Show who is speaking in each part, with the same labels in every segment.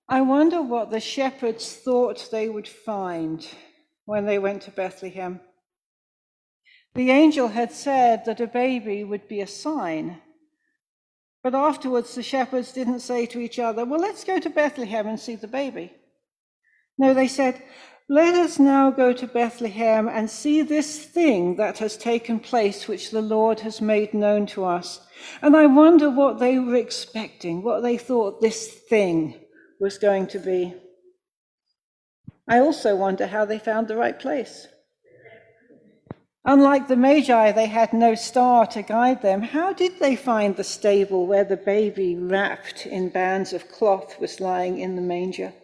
Speaker 1: I wonder what the shepherds thought they would find when they went to Bethlehem. The angel had said that a baby would be a sign. But afterwards, the shepherds didn't say to each other, well, let's go to Bethlehem and see the baby. No, they said, let us now go to Bethlehem and see this thing that has taken place, which the Lord has made known to us. And I wonder what they were expecting, what they thought this thing was going to be. I also wonder how they found the right place. Unlike the Magi, they had no star to guide them. How did they find the stable where the baby wrapped in bands of cloth was lying in the manger?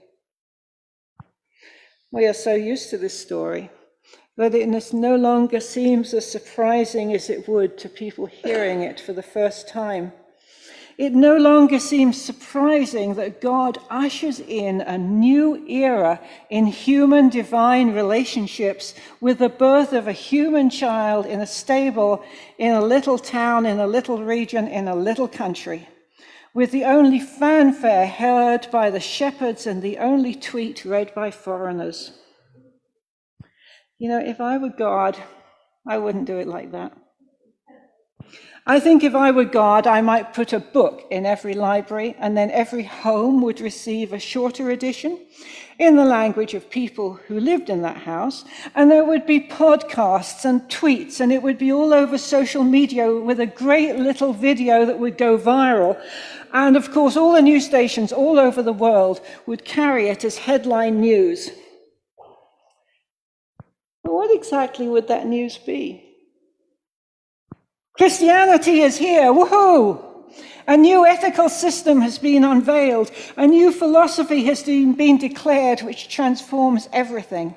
Speaker 1: We are so used to this story that it no longer seems as surprising as it would to people hearing it for the first time. It no longer seems surprising that God ushers in a new era in human-divine relationships with the birth of a human child in a stable, in a little town, in a little region, in a little country, with the only fanfare heard by the shepherds and the only tweet read by foreigners. You know, if I were God, I wouldn't do it like that. I think if I were God, I might put a book in every library, and then every home would receive a shorter edition in the language of people who lived in that house, and there would be podcasts and tweets, and it would be all over social media with a great little video that would go viral. And of course, all the news stations all over the world would carry it as headline news. But what exactly would that news be? Christianity is here, woohoo! A new ethical system has been unveiled. A new philosophy has been declared which transforms everything.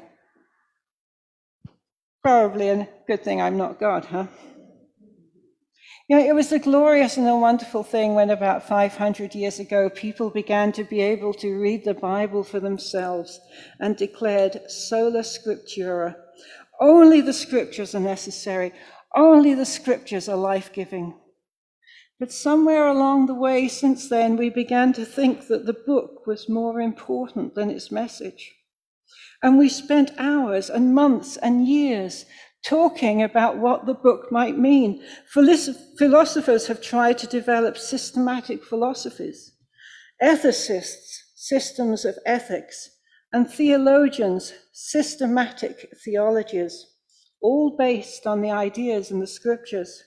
Speaker 1: Probably a good thing I'm not God, huh? You know, it was a glorious and a wonderful thing when about 500 years ago, people began to be able to read the Bible for themselves and declared sola scriptura. Only the scriptures are necessary. Only the scriptures are life-giving. But somewhere along the way since then, we began to think that the book was more important than its message. And we spent hours and months and years talking about what the book might mean. Philosophers have tried to develop systematic philosophies, ethicists, systems of ethics, and theologians, systematic theologies, all based on the ideas in the scriptures.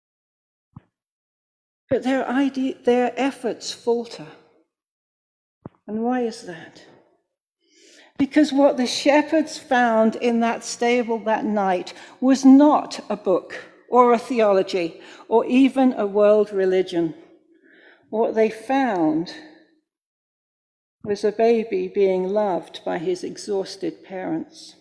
Speaker 1: But their efforts falter. And why is that? Because what the shepherds found in that stable that night was not a book or a theology or even a world religion. What they found was a baby being loved by his exhausted parents.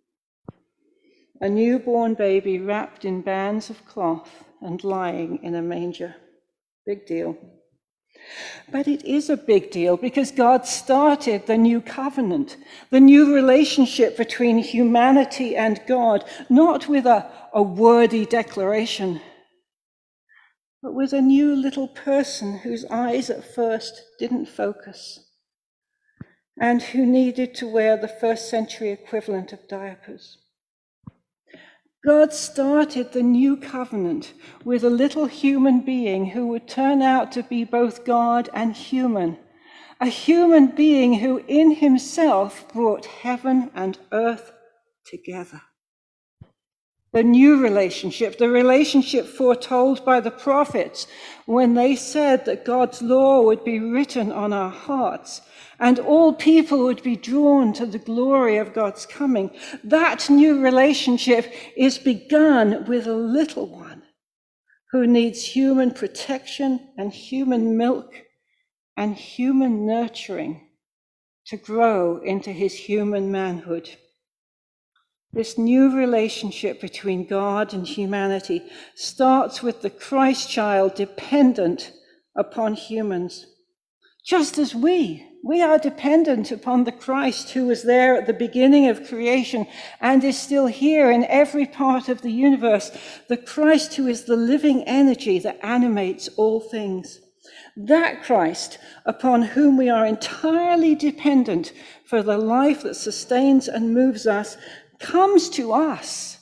Speaker 1: A newborn baby wrapped in bands of cloth and lying in a manger. Big deal. But it is a big deal because God started the new covenant, the new relationship between humanity and God, not with a wordy declaration, but with a new little person whose eyes at first didn't focus and who needed to wear the first century equivalent of diapers. God started the new covenant with a little human being who would turn out to be both God and human, a human being who in himself brought heaven and earth together. The new relationship, the relationship foretold by the prophets when they said that God's law would be written on our hearts and all people would be drawn to the glory of God's coming. That new relationship is begun with a little one who needs human protection and human milk and human nurturing to grow into his human manhood. This new relationship between God and humanity starts with the Christ child dependent upon humans. Just as we are dependent upon the Christ who was there at the beginning of creation and is still here in every part of the universe, the Christ who is the living energy that animates all things. That Christ, upon whom we are entirely dependent for the life that sustains and moves us, comes to us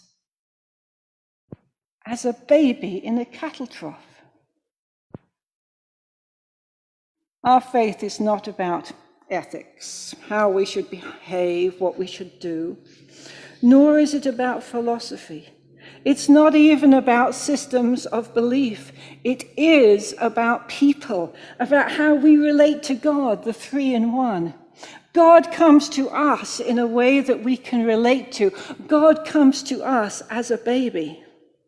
Speaker 1: as a baby in a cattle trough. Our faith is not about ethics, how we should behave, what we should do, nor is it about philosophy. It's not even about systems of belief. It is about people, about how we relate to God, the three in one. God comes to us in a way that we can relate to. God comes to us as a baby.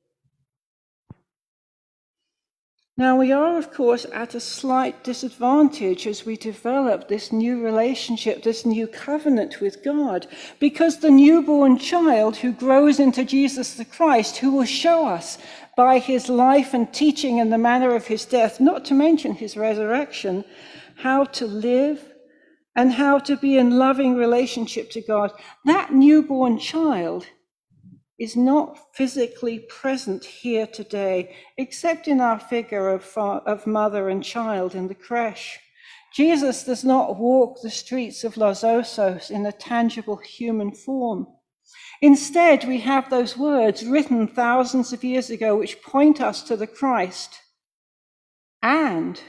Speaker 1: Now, we are, of course, at a slight disadvantage as we develop this new relationship, this new covenant with God, because the newborn child who grows into Jesus the Christ, who will show us by his life and teaching and the manner of his death, not to mention his resurrection, how to live and how to be in loving relationship to God, that newborn child is not physically present here today, except in our figure of mother and child in the creche. Jesus does not walk the streets of Los Osos in a tangible human form. Instead, we have those words written thousands of years ago which point us to the Christ. And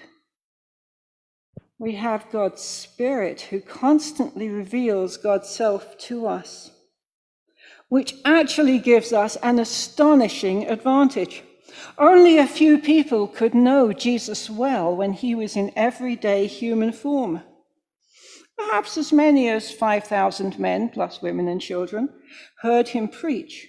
Speaker 1: we have God's Spirit who constantly reveals God's self to us, which actually gives us an astonishing advantage. Only a few people could know Jesus well when he was in everyday human form. Perhaps as many as 5,000 men, plus women and children, heard him preach.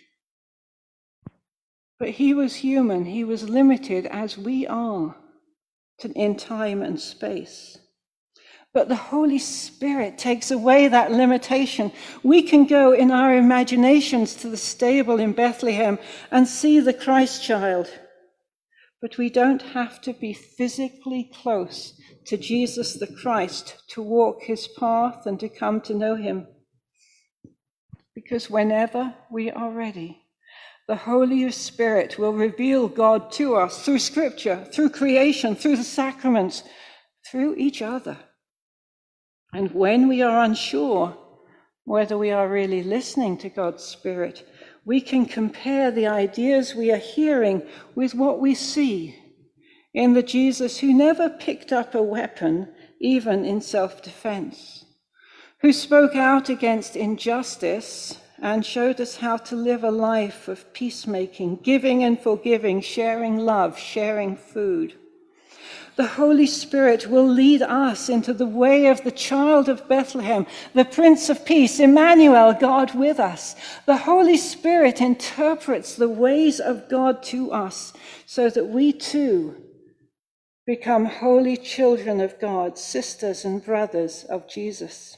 Speaker 1: But he was human. He was limited as we are in time and space. But the Holy Spirit takes away that limitation. We can go in our imaginations to the stable in Bethlehem and see the Christ child. But we don't have to be physically close to Jesus the Christ to walk his path and to come to know him. Because whenever we are ready, the Holy Spirit will reveal God to us through Scripture, through creation, through the sacraments, through each other. And when we are unsure whether we are really listening to God's Spirit, we can compare the ideas we are hearing with what we see in the Jesus who never picked up a weapon, even in self-defense, who spoke out against injustice and showed us how to live a life of peacemaking, giving and forgiving, sharing love, sharing food. The Holy Spirit will lead us into the way of the child of Bethlehem, the Prince of Peace, Emmanuel, God with us. The Holy Spirit interprets the ways of God to us so that we too become holy children of God, sisters and brothers of Jesus.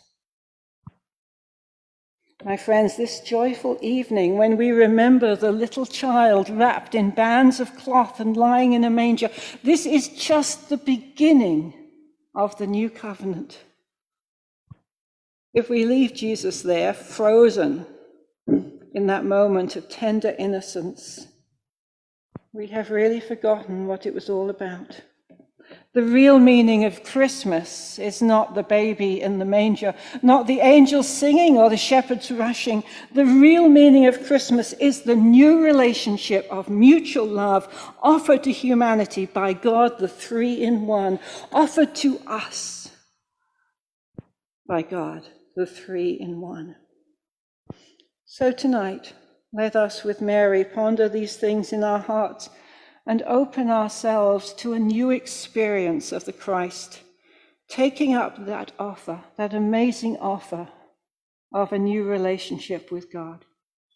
Speaker 1: My friends, this joyful evening, when we remember the little child wrapped in bands of cloth and lying in a manger, this is just the beginning of the new covenant. If we leave Jesus there, frozen in that moment of tender innocence, we have really forgotten what it was all about. The real meaning of Christmas is not the baby in the manger, not the angels singing or the shepherds rushing. The real meaning of Christmas is the new relationship of mutual love offered to humanity by God, the three in one, offered to us by God, the three in one. So tonight, let us with Mary ponder these things in our hearts and open ourselves to a new experience of the Christ, taking up that offer, that amazing offer of a new relationship with God.